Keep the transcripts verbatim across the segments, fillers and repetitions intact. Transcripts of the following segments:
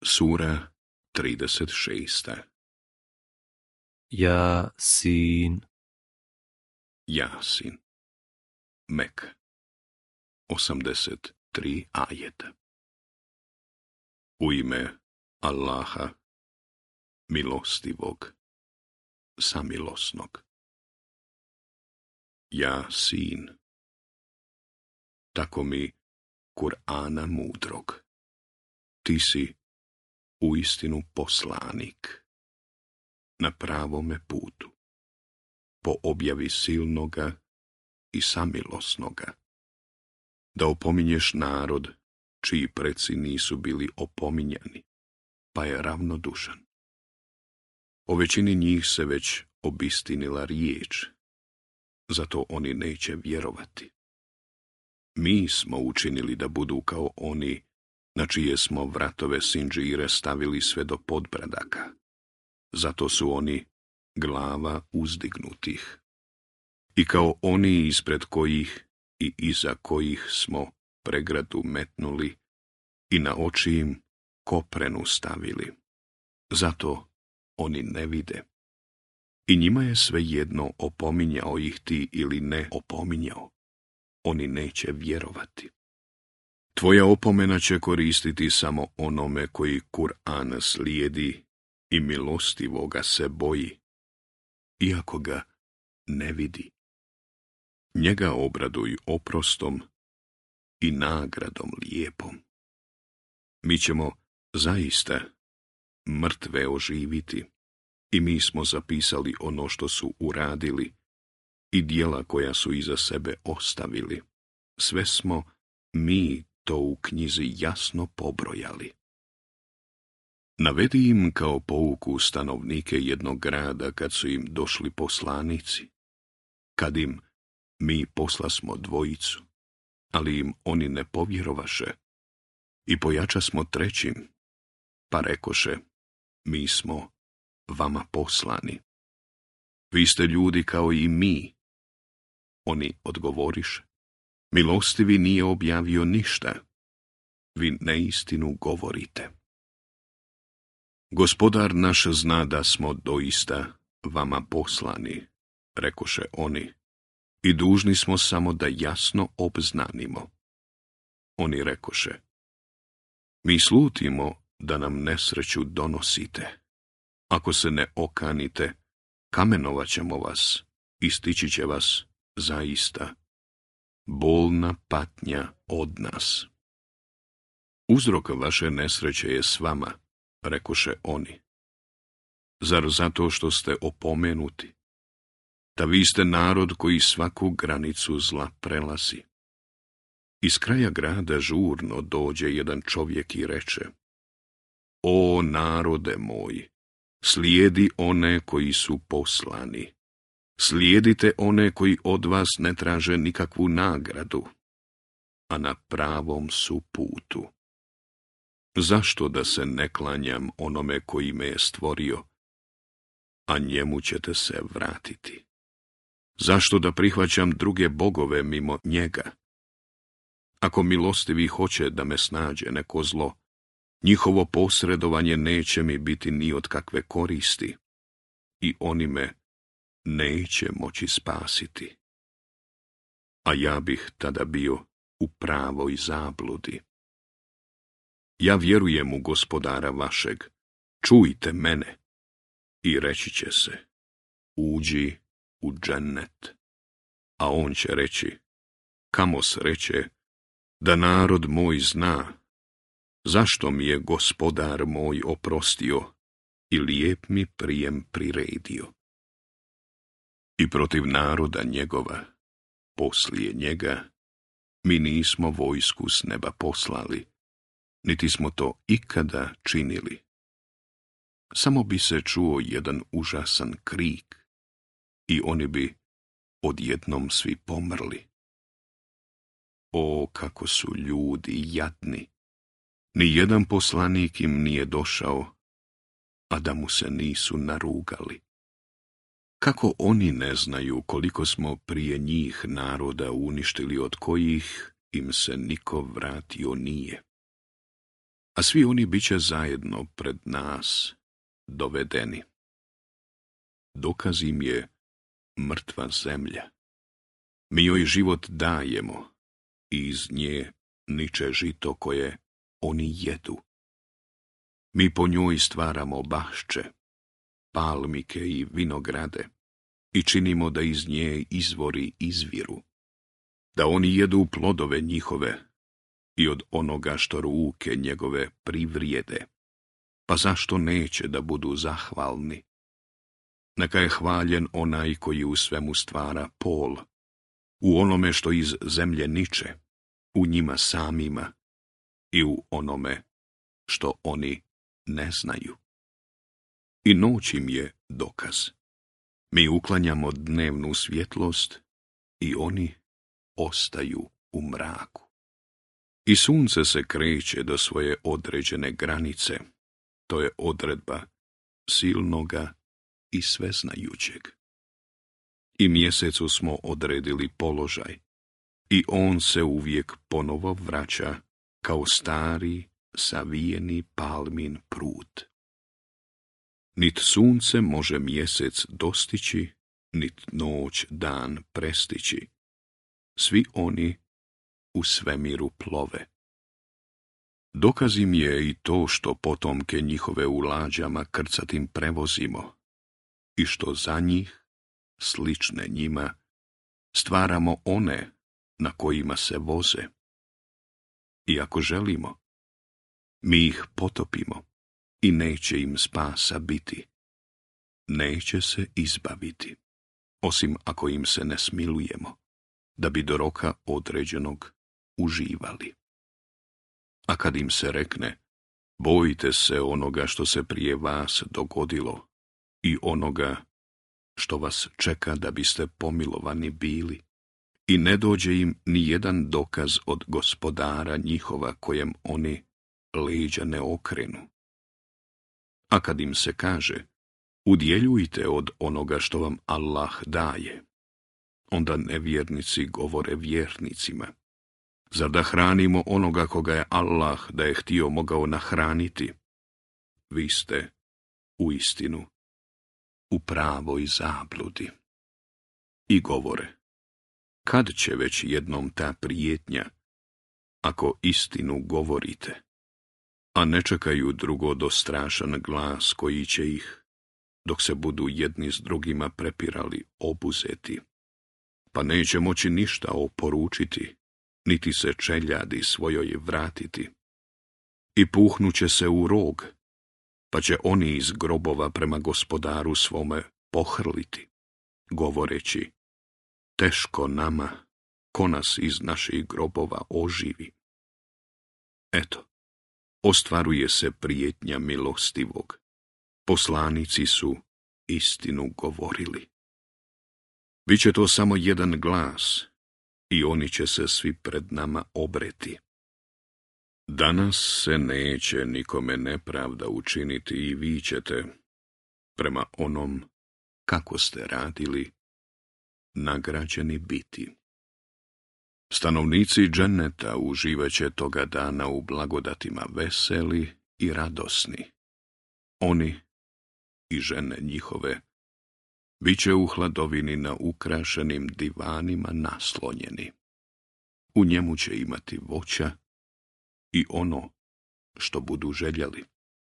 Sura trideset šest. Jasin. Jasin. Mek. osamdeset tri ajeta. U ime Allaha, milostivog, samilosnog. Jasin. Tako mi Kur'ana mudrog. Ti si uistinu poslanik na pravome putu, po objavi silnoga i samilosnoga, da opominješ narod čiji preci nisu bili opominjani, pa je ravnodušan. O većini njih se već obistinila riječ, zato oni neće vjerovati. Mi smo učinili da budu kao oni na čije smo vratove sinđire stavili sve do podbradaka. Zato su oni glava uzdignutih. I kao oni ispred kojih i iza kojih smo pregradu metnuli i na oči im koprenu stavili. Zato oni ne vide. I njima je svejedno opominjao ih ti ili ne opominjao. Oni neće vjerovati. Tvoja opomena će koristiti samo onome koji Kur'an slijedi i milostivoga se boji, iako ga ne vidi. Njega obraduj oprostom i nagradom lijepom. Mi ćemo zaista mrtve oživiti i mi smo zapisali ono što su uradili i djela koja su iza sebe ostavili. Sve smo mi to u knjizi jasno pobrojali. Navedi im kao pouku stanovnike jednog grada kad su im došli poslanici, kad im mi poslasmo dvojicu, ali im oni ne povjerovaše, i pojača smo trećim, pa rekoše, mi smo vama poslani. Vi ste ljudi kao i mi. Oni odgovoriše, milostivi nije objavio ništa, vi neistinu govorite. Gospodar naš zna da smo doista vama poslani, rekoše oni, i dužni smo samo da jasno obznanimo. Oni rekoše, mi slutimo da nam nesreću donosite. Ako se ne okanite, kamenovat ćemo vas i stići će vas zaista bolna patnja od nas. Uzrok vaše nesreće je s vama, rekoše oni. Zar zato što ste opomenuti? Da vi ste narod koji svaku granicu zla prelazi. Iz kraja grada žurno dođe jedan čovjek i reče, o narode moj, slijedi one koji su poslani. Slijedite one koji od vas ne traže nikakvu nagradu, a na pravom su putu. Zašto da se ne klanjam onome koji me je stvorio, a njemu ćete se vratiti? Zašto da prihvaćam druge bogove mimo njega? Ako milostivi hoće da me snađe neko zlo, njihovo posredovanje neće mi biti ni od kakve koristi, i oni me neće moći spasiti. A ja bih tada bio u pravoj zabludi. Ja vjerujem u Gospodara vašeg, čujte mene, i reći će se, uđi u džennet. A on će reći, kamo sreće, da narod moj zna, zašto mi je Gospodar moj oprostio i lijep mi prijem priredio. I protiv naroda njegova, poslije njega, mi nismo vojsku s neba poslali, niti smo to ikada činili. Samo bi se čuo jedan užasan krik i oni bi odjednom svi pomrli. O, kako su ljudi jadni! Ni jedan poslanik im nije došao, a da mu se nisu narugali. Kako oni ne znaju koliko smo prije njih naroda uništili od kojih im se niko vratio nije? a svi oni bit će zajedno pred nas dovedeni. Dokaz im je mrtva zemlja. Mi joj život dajemo i iz nje niče žito koje oni jedu. Mi po njoj stvaramo bašče, palmike i vinograde i činimo da iz nje izvori izviru, da oni jedu plodove njihove i od onoga što ruke njegove privrijede. Pa zašto neće da budu zahvalni? Neka je hvaljen onaj koji u svemu stvara pol, u onome što iz zemlje niče, u njima samima i u onome što oni ne znaju. I noć im je dokaz. Mi uklanjamo dnevnu svjetlost i oni ostaju u mraku. I sunce se kreće do svoje određene granice. To je odredba silnoga i sveznajućeg. I mjesecu smo odredili položaj i on se uvijek ponovo vraća kao stari, savijeni palmin prut. Nit sunce može mjesec dostići, nit noć dan prestići. Svi oni u svemiru plove. Dokaz im je i to što potomke njihove u lađama krcatim prevozimo i što za njih, slične njima, stvaramo one na kojima se voze. I ako želimo, mi ih potopimo i neće im spasa biti. Neće se izbaviti, osim ako im se ne smilujemo, da bi do roka određenog uživali. A kad im se rekne, bojite se onoga što se prije vas dogodilo i onoga što vas čeka da biste pomilovani bili, i ne dođe im ni jedan dokaz od gospodara njihova kojem oni leđa ne okrenu. A kad im se kaže, udjeljujte od onoga što vam Allah daje, onda nevjernici govore vjernicima, zar da hranimo onoga koga je Allah da je htio mogao nahraniti? Vi ste, u istinu, u pravoj zabludi. I govore, kad će već jednom ta prijetnja, ako istinu govorite, a ne čekaju drugo do strašan glas koji će ih, dok se budu jedni s drugima prepirali, obuzeti, pa neće moći ništa oporučiti, niti se čeljadi svojoj vratiti. I puhnuće se u rog, pa će oni iz grobova prema gospodaru svome pohrliti, govoreći, teško nama, ko nas iz naših grobova oživi. Eto, ostvaruje se prijetnja milostivog. Poslanici su istinu govorili. Biće to samo jedan glas i oni će se svi pred nama obreti. Danas se neće nikome nepravda učiniti i vi ćete, prema onom kako ste radili, nagrađeni biti. Stanovnici dženeta uživaće toga dana u blagodatima veseli i radosni. Oni i žene njihove bit će u hladovini na ukrašenim divanima naslonjeni. U njemu će imati voća i ono što budu željeli.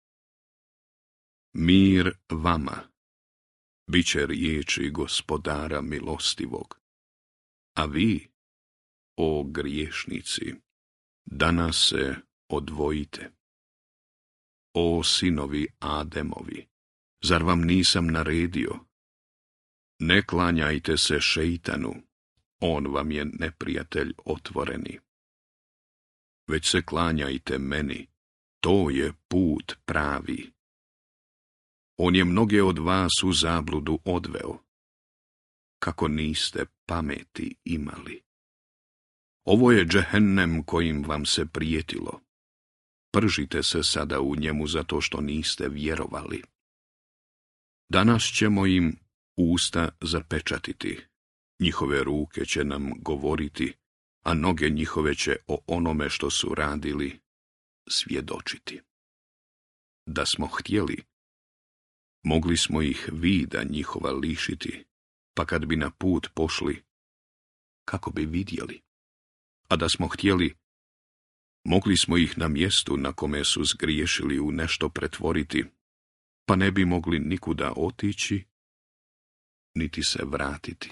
Mir vama, bit će riječi gospodara milostivog, a vi, o griješnici, danas se odvojite. O sinovi Ademovi, zar vam nisam naredio? Ne klanjajte se šeitanu, on vam je neprijatelj otvoreni. Već se klanjajte meni, to je put pravi. On je mnoge od vas u zabludu odveo, kako niste pameti imali. Ovo je džehennem kojim vam se prijetilo. Pržite se sada u njemu zato što niste vjerovali. Danas ćemo im usta zapečatiti, njihove ruke će nam govoriti, a noge njihove će o onome što su radili svjedočiti. Da smo htjeli, mogli smo ih vida njihova lišiti, pa kad bi na put pošli, kako bi vidjeli. A da smo htjeli, mogli smo ih na mjestu na kome su zgriješili u nešto pretvoriti, pa ne bi mogli nikuda otići, niti se vratiti.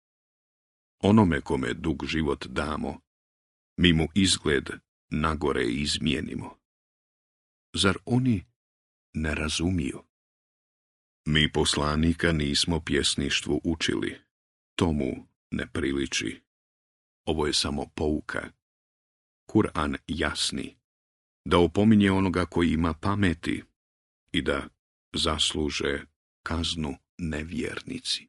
Onome kome dug život damo, mi mu izgled nagore izmijenimo. Zar oni ne razumiju? Mi poslanika nismo pjesništvu učili, tomu ne priliči. Ovo je samo pouka. Kur'an jasni, da opominje onoga koji ima pameti i da zasluže kaznu nevjernici.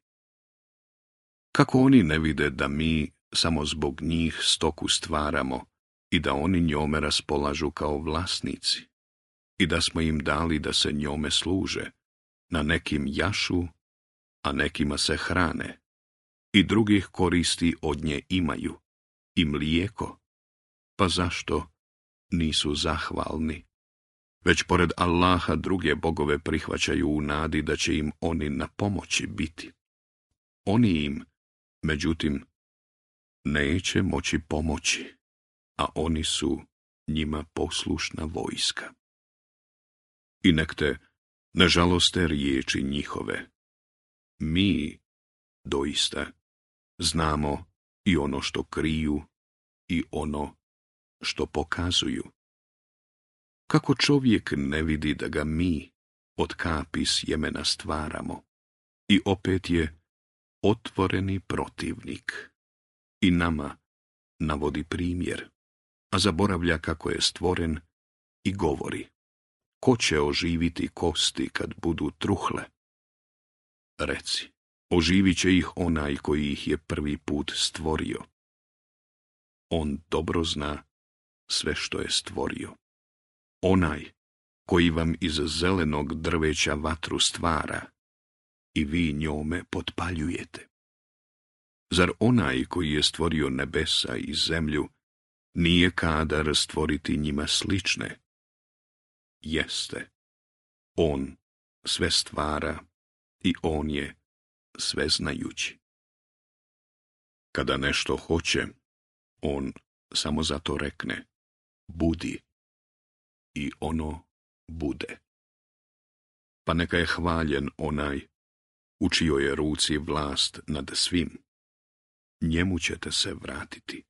Kako oni ne vide da mi samo zbog njih stoku stvaramo i da oni njome raspolažu kao vlasnici i da smo im dali da se njome služe, na nekim jašu, a nekima se hrane i drugih koristi od nje imaju i mlijeko, pa zašto nisu zahvalni? Već pored Allaha druge bogove prihvaćaju u nadi da će im oni na pomoći biti. Oni im, međutim, neće moći pomoći, a oni su njima poslušna vojska. I nek te ne žaloste riječi njihove. Mi, doista, znamo i ono što kriju i ono što pokazuju. Kako čovjek ne vidi da ga mi od kapi sjemena stvaramo i opet je otvoreni protivnik i nama navodi primjer, a zaboravlja kako je stvoren i govori: ko će oživiti kosti kad budu truhle? Reci, oživit će ih onaj koji ih je prvi put stvorio. On dobro zna sve što je stvorio. Onaj koji vam iz zelenog drveća vatru stvara i vi njome potpaljujete. Zar onaj koji je stvorio nebesa i zemlju nije kadar stvoriti njima slične? Jeste. On sve stvara i on je sveznajući. Kada nešto hoće, on samo zato rekne: budi, i ono bude. Pa neka je hvaljen onaj u čijoj je ruci vlast nad svim. Njemu ćete se vratiti.